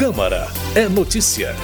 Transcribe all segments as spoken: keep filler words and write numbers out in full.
Câmara é notícia.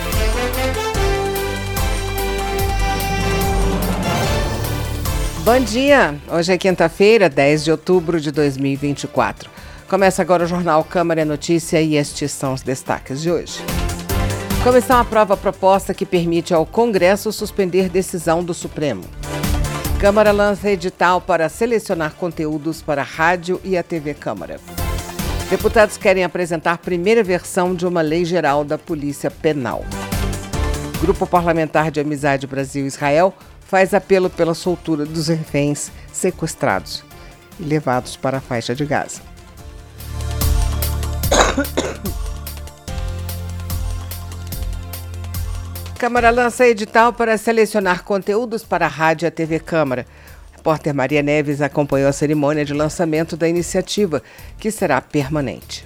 Bom dia, hoje é quinta-feira, dez de outubro de dois mil e vinte e quatro. Começa agora o Jornal Câmara é Notícia e estes são os destaques de hoje. Comissão aprova a proposta que permite ao Congresso suspender decisão do Supremo. Câmara lança edital para selecionar conteúdos para a rádio e a T V Câmara. Deputados querem apresentar primeira versão de uma lei geral da Polícia Penal. Grupo Parlamentar de Amizade Brasil-Israel faz apelo pela soltura dos reféns sequestrados e levados para a faixa de Gaza. Câmara lança edital para selecionar conteúdos para a rádio e a T V Câmara. A repórter Maria Neves acompanhou a cerimônia de lançamento da iniciativa, que será permanente.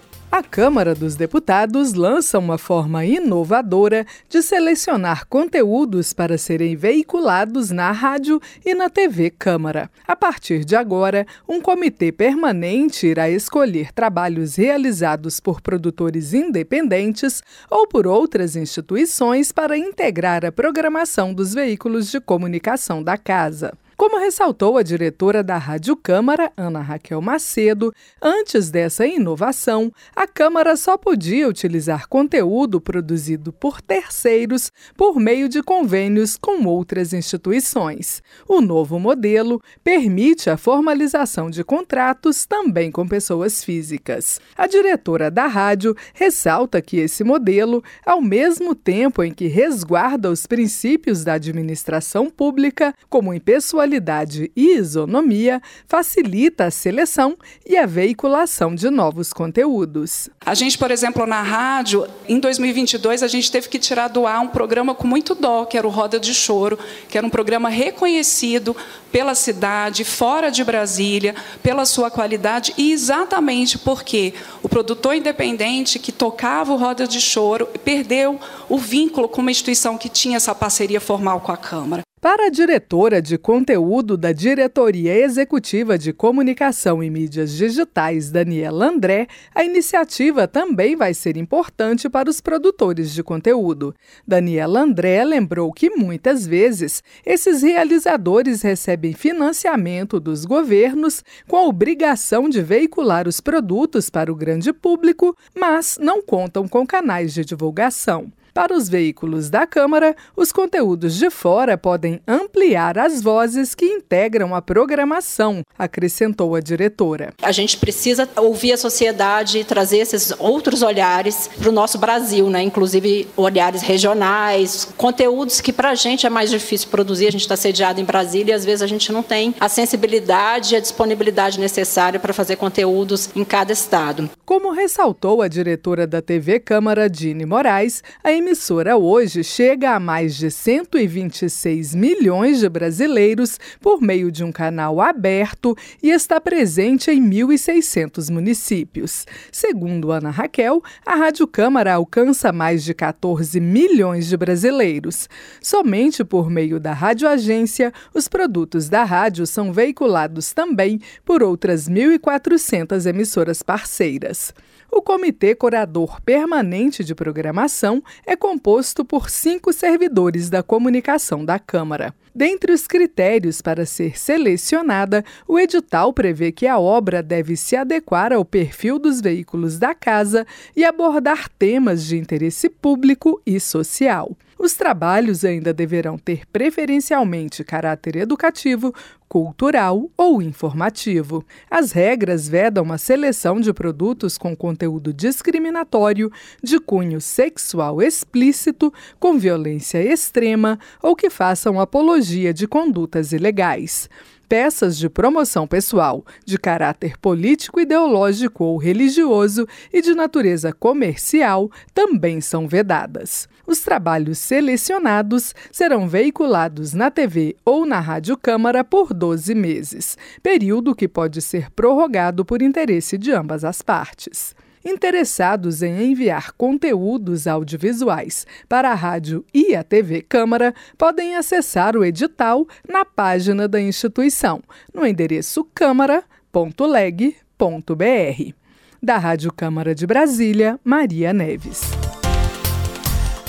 A Câmara dos Deputados lança uma forma inovadora de selecionar conteúdos para serem veiculados na rádio e na T V Câmara. A partir de agora, um comitê permanente irá escolher trabalhos realizados por produtores independentes ou por outras instituições para integrar a programação dos veículos de comunicação da casa. Como ressaltou a diretora da Rádio Câmara, Ana Raquel Macedo, antes dessa inovação, a Câmara só podia utilizar conteúdo produzido por terceiros por meio de convênios com outras instituições. O novo modelo permite a formalização de contratos também com pessoas físicas. A diretora da rádio ressalta que esse modelo, ao mesmo tempo em que resguarda os princípios da administração pública, como impessoalidade e isonomia, facilita a seleção e a veiculação de novos conteúdos. A gente, por exemplo, na rádio, em dois mil e vinte e dois, a gente teve que tirar do ar um programa com muito dó, que era o Roda de Choro, que era um programa reconhecido pela cidade, fora de Brasília, pela sua qualidade, e exatamente porque o produtor independente que tocava o Roda de Choro perdeu o vínculo com uma instituição que tinha essa parceria formal com a Câmara. Para a diretora de conteúdo da Diretoria Executiva de Comunicação e Mídias Digitais, Daniela André, a iniciativa também vai ser importante para os produtores de conteúdo. Daniela André lembrou que, muitas vezes, esses realizadores recebem financiamento dos governos com a obrigação de veicular os produtos para o grande público, mas não contam com canais de divulgação. Para os veículos da Câmara, os conteúdos de fora podem ampliar as vozes que integram a programação, acrescentou a diretora. A gente precisa ouvir a sociedade e trazer esses outros olhares para o nosso Brasil, né? Inclusive olhares regionais, conteúdos que para a gente é mais difícil produzir. A gente está sediado em Brasília e às vezes a gente não tem a sensibilidade e a disponibilidade necessária para fazer conteúdos em cada estado. Como ressaltou a diretora da T V Câmara, Dini Moraes, a emissora hoje chega a mais de cento e vinte e seis milhões de brasileiros por meio de um canal aberto e está presente em mil e seiscentos municípios. Segundo Ana Raquel, a Rádio Câmara alcança mais de quatorze milhões de brasileiros. Somente por meio da radioagência, os produtos da rádio são veiculados também por outras mil e quatrocentas emissoras parceiras. O Comitê Curador Permanente de Programação é composto por cinco servidores da comunicação da Câmara. Dentre os critérios para ser selecionada, o edital prevê que a obra deve se adequar ao perfil dos veículos da casa e abordar temas de interesse público e social. Os trabalhos ainda deverão ter preferencialmente caráter educativo, cultural ou informativo. As regras vedam a seleção de produtos com conteúdo discriminatório, de cunho sexual explícito, com violência extrema ou que façam apologia de condutas ilegais. Peças de promoção pessoal, de caráter político, ideológico ou religioso e de natureza comercial também são vedadas. Os trabalhos selecionados serão veiculados na T V ou na Rádio Câmara por doze meses, período que pode ser prorrogado por interesse de ambas as partes. Interessados em enviar conteúdos audiovisuais para a rádio e a T V Câmara podem acessar o edital na página da instituição, no endereço câmara ponto leg ponto br. Da Rádio Câmara de Brasília, Maria Neves.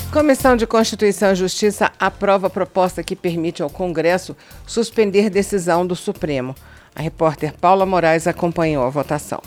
Comissão de Constituição e Justiça aprova a proposta que permite ao Congresso suspender decisão do Supremo. A repórter Paula Moraes acompanhou a votação.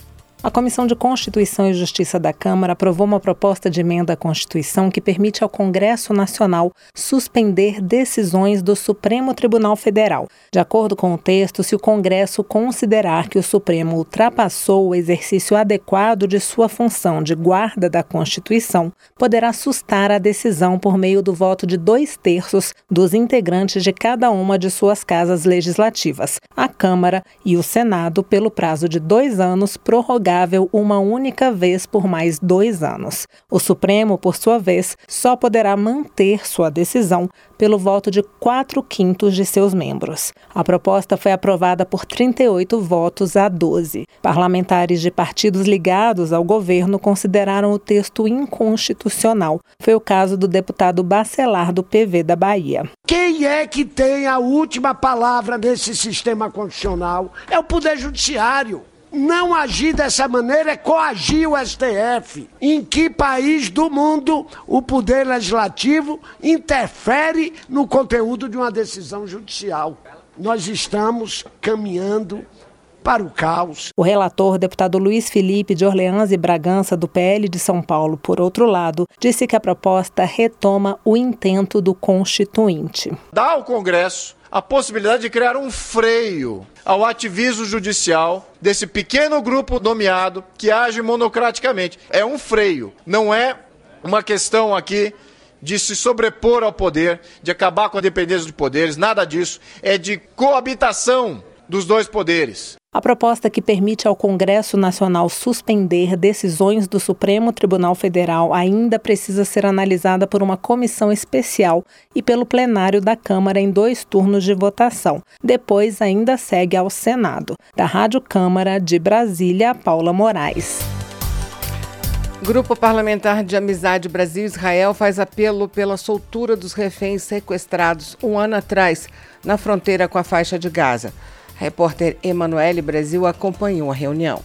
A Comissão de Constituição e Justiça da Câmara aprovou uma proposta de emenda à Constituição que permite ao Congresso Nacional suspender decisões do Supremo Tribunal Federal. De acordo com o texto, se o Congresso considerar que o Supremo ultrapassou o exercício adequado de sua função de guarda da Constituição, poderá sustar a decisão por meio do voto de dois terços dos integrantes de cada uma de suas casas legislativas, a Câmara e o Senado, pelo prazo de dois anos, prorrogável uma única vez por mais dois anos. O Supremo, por sua vez, só poderá manter sua decisão pelo voto de quatro quintos de seus membros. A proposta foi aprovada por trinta e oito votos a doze. Parlamentares de partidos ligados ao governo consideraram o texto inconstitucional. Foi o caso do deputado Bacelar, do P V da Bahia. Quem é que tem a última palavra nesse sistema constitucional? É o Poder Judiciário. Não agir dessa maneira é coagir o S T F. Em que país do mundo o Poder Legislativo interfere no conteúdo de uma decisão judicial? Nós estamos caminhando para o caos. O relator, deputado Luiz Felipe de Orleans e Bragança, do P L de São Paulo, por outro lado, disse que a proposta retoma o intento do Constituinte. Dá ao Congresso a possibilidade de criar um freio ao ativismo judicial desse pequeno grupo nomeado que age monocraticamente. É um freio, não é uma questão aqui de se sobrepor ao poder, de acabar com a dependência de poderes, nada disso. É de coabitação dos dois poderes. A proposta que permite ao Congresso Nacional suspender decisões do Supremo Tribunal Federal ainda precisa ser analisada por uma comissão especial e pelo plenário da Câmara em dois turnos de votação. Depois ainda segue ao Senado. Da Rádio Câmara de Brasília, Paula Moraes. Grupo Parlamentar de Amizade Brasil-Israel faz apelo pela soltura dos reféns sequestrados um ano atrás na fronteira com a faixa de Gaza. A repórter Emanuele Brasil acompanhou a reunião.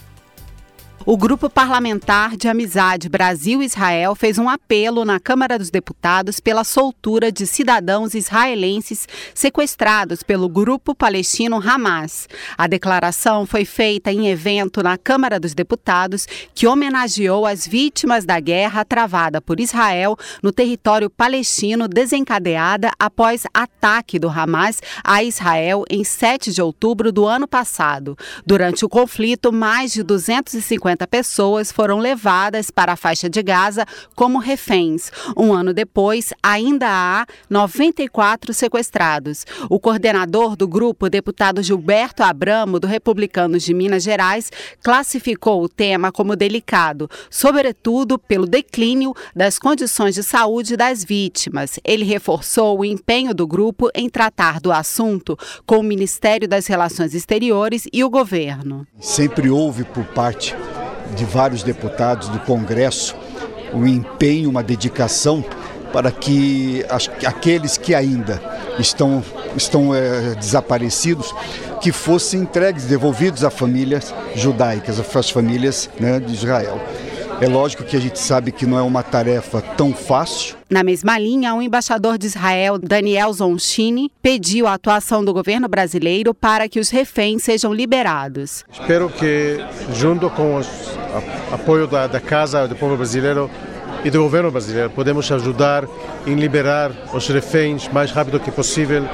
O Grupo Parlamentar de Amizade Brasil-Israel fez um apelo na Câmara dos Deputados pela soltura de cidadãos israelenses sequestrados pelo grupo palestino Hamas. A declaração foi feita em evento na Câmara dos Deputados que homenageou as vítimas da guerra travada por Israel no território palestino desencadeada após ataque do Hamas a Israel em sete de outubro do ano passado. Durante o conflito, mais de duzentas e cinquenta pessoas foram levadas para a faixa de Gaza como reféns. Um ano depois, ainda há noventa e quatro sequestrados. O coordenador do grupo, deputado Gilberto Abramo, do Republicanos de Minas Gerais, classificou o tema como delicado, sobretudo pelo declínio das condições de saúde das vítimas. Ele reforçou o empenho do grupo em tratar do assunto com o Ministério das Relações Exteriores e o governo. Sempre houve por parte de vários deputados do Congresso um empenho, uma dedicação para que as, aqueles que ainda estão, estão é, desaparecidos, que fossem entregues, devolvidos a famílias judaicas, às famílias, né, de Israel. É lógico que a gente sabe que não é uma tarefa tão fácil. Na mesma linha, o embaixador de Israel, Daniel Zonshini, pediu a atuação do governo brasileiro para que os reféns sejam liberados. Espero que, junto com o apoio da, da Casa do Povo Brasileiro e do governo brasileiro, podemos ajudar em liberar os reféns o mais rápido que possível,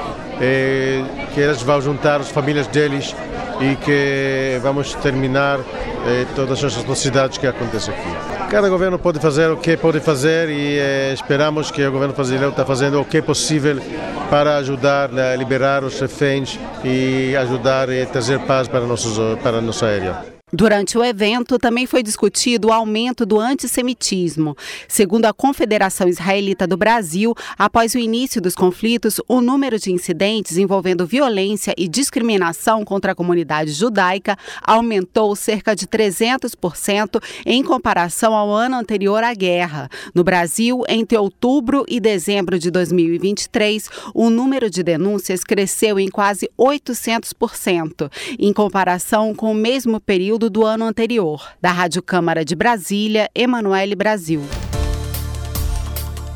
eh, que eles vão juntar as famílias deles e que vamos terminar eh, todas as atrocidades que acontecem aqui. Cada governo pode fazer o que pode fazer e eh, esperamos que o governo brasileiro está fazendo o que é possível para ajudar a liberar os reféns e ajudar a trazer paz para, nossos, para a nossa área. Durante o evento, também foi discutido o aumento do antissemitismo. Segundo a Confederação Israelita do Brasil, após o início dos conflitos, o número de incidentes envolvendo violência e discriminação contra a comunidade judaica aumentou cerca de trezentos por cento em comparação ao ano anterior à guerra. No Brasil, entre outubro e dezembro de dois mil e vinte e três, o número de denúncias cresceu em quase oitocentos por cento, em comparação com o mesmo período do ano anterior. Da Rádio Câmara de Brasília, Emanuele Brasil.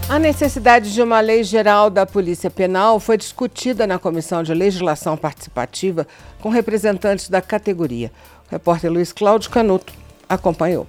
A necessidade de uma lei geral da Polícia Penal foi discutida na Comissão de Legislação Participativa com representantes da categoria. O repórter Luiz Cláudio Canuto acompanhou.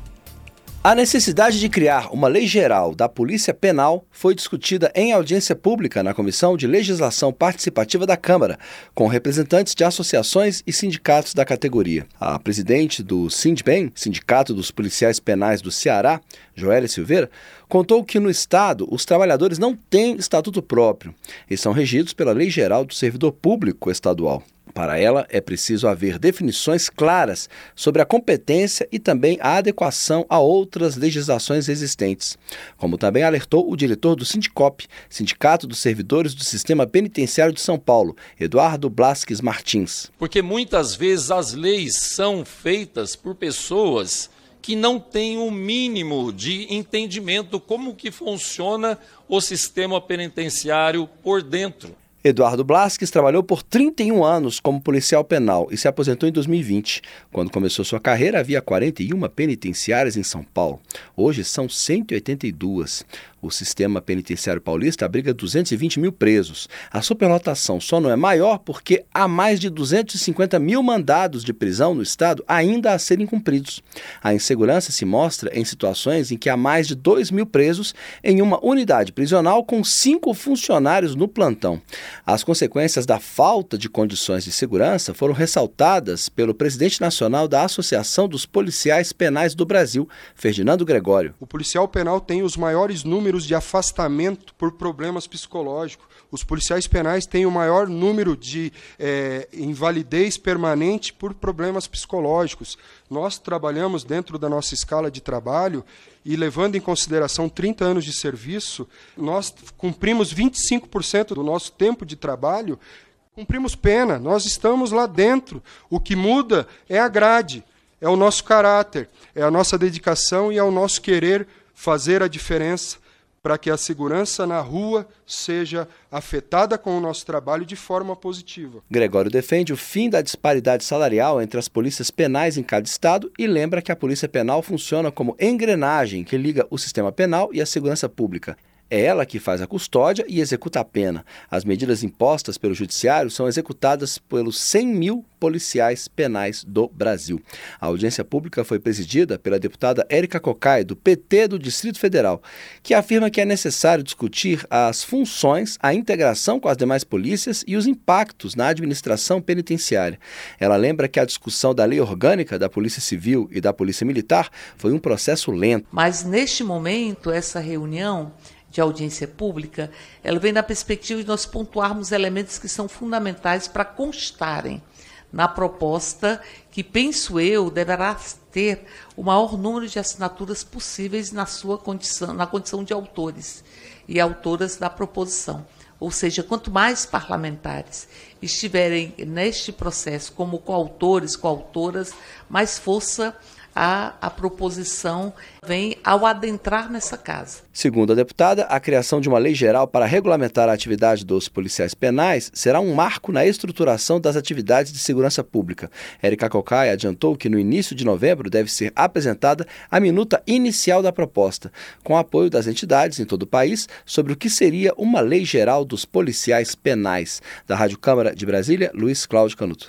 A necessidade de criar uma lei geral da Polícia Penal foi discutida em audiência pública na Comissão de Legislação Participativa da Câmara, com representantes de associações e sindicatos da categoria. A presidente do Sindipem, Sindicato dos Policiais Penais do Ceará, Joélia Silveira, contou que no Estado os trabalhadores não têm estatuto próprio e são regidos pela Lei Geral do Servidor Público Estadual. Para ela, é preciso haver definições claras sobre a competência e também a adequação a outras legislações existentes. Como também alertou o diretor do Sindicop, Sindicato dos Servidores do Sistema Penitenciário de São Paulo, Eduardo Blasques Martins. Porque muitas vezes as leis são feitas por pessoas que não têm o mínimo de entendimento como que funciona o sistema penitenciário por dentro. Eduardo Blasques trabalhou por trinta e um anos como policial penal e se aposentou em dois mil e vinte. Quando começou sua carreira, havia quarenta e uma penitenciárias em São Paulo. Hoje são cento e oitenta e duas. O sistema penitenciário paulista abriga duzentos e vinte mil presos. A superlotação só não é maior porque há mais de duzentos e cinquenta mil mandados de prisão no estado ainda a serem cumpridos. A insegurança se mostra em situações em que há mais de dois mil presos em uma unidade prisional com cinco funcionários no plantão. As consequências da falta de condições de segurança foram ressaltadas pelo presidente nacional da Associação dos Policiais Penais do Brasil, Ferdinando Gregório. O policial penal tem os maiores números de afastamento por problemas psicológicos. Os policiais penais têm o maior número de é, invalidez permanente por problemas psicológicos. Nós trabalhamos dentro da nossa escala de trabalho e, levando em consideração trinta anos de serviço, nós cumprimos vinte e cinco por cento do nosso tempo de trabalho, cumprimos pena, nós estamos lá dentro. O que muda é a grade, é o nosso caráter, é a nossa dedicação e é o nosso querer fazer a diferença para que a segurança na rua seja afetada com o nosso trabalho de forma positiva. Gregório defende o fim da disparidade salarial entre as polícias penais em cada estado e lembra que a Polícia Penal funciona como engrenagem que liga o sistema penal e a segurança pública. É ela que faz a custódia e executa a pena. As medidas impostas pelo Judiciário são executadas pelos cem mil policiais penais do Brasil. A audiência pública foi presidida pela deputada Érica Cocai, do P T do Distrito Federal, que afirma que é necessário discutir as funções, a integração com as demais polícias e os impactos na administração penitenciária. Ela lembra que a discussão da lei orgânica da Polícia Civil e da Polícia Militar foi um processo lento. Mas, neste momento, essa reunião de audiência pública, ela vem na perspectiva de nós pontuarmos elementos que são fundamentais para constarem na proposta que, penso eu, deverá ter o maior número de assinaturas possíveis na sua condição, na condição de autores e autoras da proposição. Ou seja, quanto mais parlamentares estiverem neste processo como coautores, coautoras, mais força A, a proposição vem ao adentrar nessa casa. Segundo a deputada, a criação de uma lei geral para regulamentar a atividade dos policiais penais será um marco na estruturação das atividades de segurança pública. Érica Cocai adiantou que no início de novembro deve ser apresentada a minuta inicial da proposta, com apoio das entidades em todo o país, sobre o que seria uma lei geral dos policiais penais. Da Rádio Câmara de Brasília, Luiz Cláudio Canuto.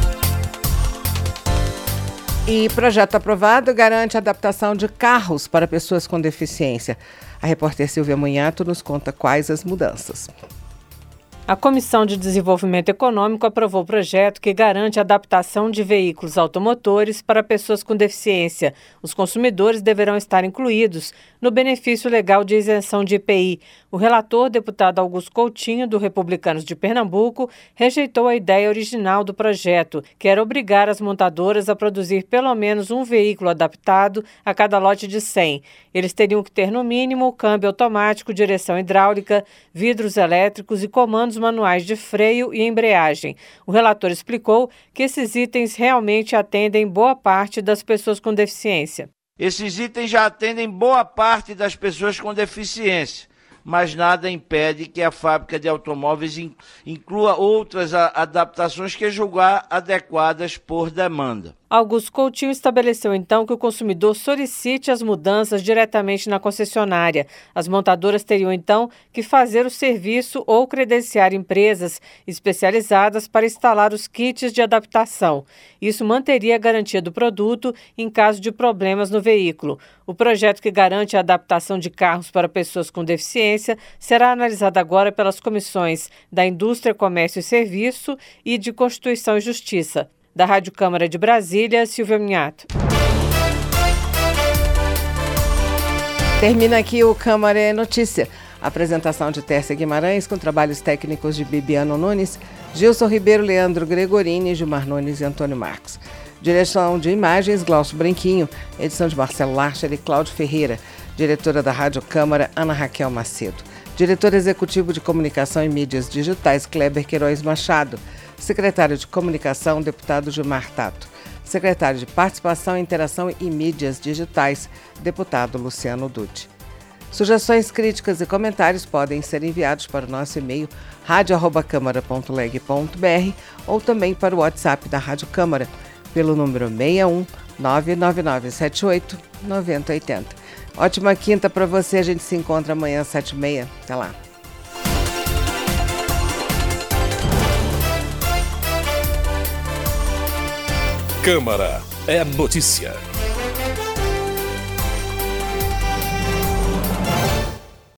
E projeto aprovado garante a adaptação de carros para pessoas com deficiência. A repórter Silvia Munhato nos conta quais as mudanças. A Comissão de Desenvolvimento Econômico aprovou o projeto que garante a adaptação de veículos automotores para pessoas com deficiência. Os consumidores deverão estar incluídos no benefício legal de isenção de I P I. O relator, deputado Augusto Coutinho, do Republicanos de Pernambuco, rejeitou a ideia original do projeto, que era obrigar as montadoras a produzir pelo menos um veículo adaptado a cada lote de cem. Eles teriam que ter, no mínimo, câmbio automático, direção hidráulica, vidros elétricos e comandos manuais de freio e embreagem. O relator explicou que esses itens realmente atendem boa parte das pessoas com deficiência. Esses itens já atendem boa parte das pessoas com deficiência, mas nada impede que a fábrica de automóveis inclua outras adaptações que julgar adequadas por demanda. Augusto Coutinho estabeleceu então que o consumidor solicite as mudanças diretamente na concessionária. As montadoras teriam então que fazer o serviço ou credenciar empresas especializadas para instalar os kits de adaptação. Isso manteria a garantia do produto em caso de problemas no veículo. O projeto que garante a adaptação de carros para pessoas com deficiência será analisado agora pelas comissões da Indústria, Comércio e Serviço e de Constituição e Justiça. Da Rádio Câmara de Brasília, Silvia Minhato. Termina aqui o Câmara é Notícia. Apresentação de Tércia Guimarães com trabalhos técnicos de Bibiano Nunes, Gilson Ribeiro, Leandro Gregorini, Gilmar Nunes e Antônio Marcos. Direção de imagens, Glaucio Branquinho. Edição de Marcelo Larcher e Cláudio Ferreira. Diretora da Rádio Câmara, Ana Raquel Macedo. Diretor Executivo de Comunicação e Mídias Digitais, Kleber Queiroz Machado. Secretário de Comunicação, deputado Gilmar Tato. Secretário de Participação, Interação e Mídias Digitais, deputado Luciano Dutti. Sugestões, críticas e comentários podem ser enviados para o nosso e-mail rádio arroba câmara ponto leg ponto br ou também para o WhatsApp da Rádio Câmara, pelo número seis um nove nove nove sete oito nove zero oito zero. Ótima quinta para você, a gente se encontra amanhã às sete e meia. Até lá. Câmara é Notícia.